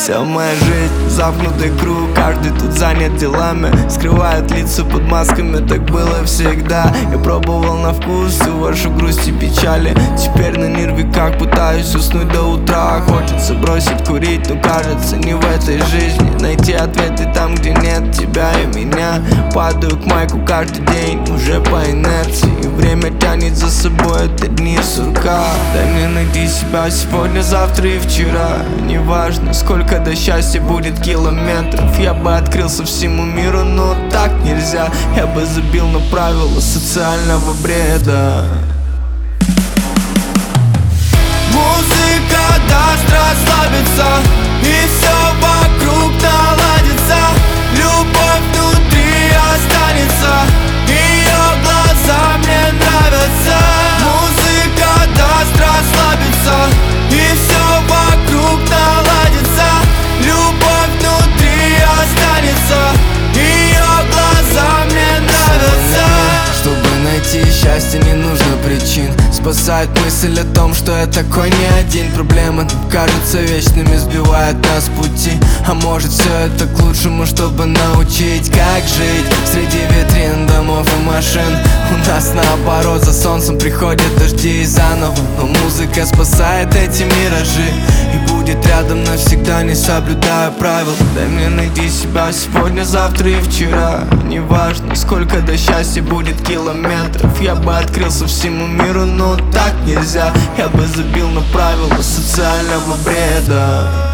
Вся моя жизнь замкнутый круг, каждый тут занят делами, скрывает лица под масками, так было всегда. Я пробовал на вкус всю вашу грусть и печали. Теперь на нервиках пытаюсь уснуть до утра. Хочется бросить курить, но кажется не в этой жизни. Найти ответы там, где нет тебя и меня. Падаю к майку каждый день, уже по инерции. И время тянет за собой, это дни сурка. Дай мне найти себя сегодня, завтра и вчера. Неважно, сколько до счастья будет километров. Я бы открылся всему миру, но так нельзя. Я бы забил на правила социального бреда. Музыка даст расслабиться, и все вокруг наладится. Любовь внутри останется, ее глаза мне нравятся. Музыка даст расслабиться, и все вокруг наладится. Любовь внутри останется, ее глаза мне нравятся. Чтобы найти счастье, не нужно причин. Спасает мысль о том, что я такой не один. Проблемы кажутся вечными, сбивают нас с пути. А может все это к лучшему, чтобы научить, как жить среди витрин, домов и машин. У нас наоборот, за солнцем приходят дожди и заново. Но музыка спасает эти миражи и будет рядом навсегда, не соблюдая правил. Дай мне найти себя сегодня, завтра и вчера. Неважно, сколько до счастья будет километров. Я бы открылся всему миру, но так нельзя. Я бы забил на правила социального бреда.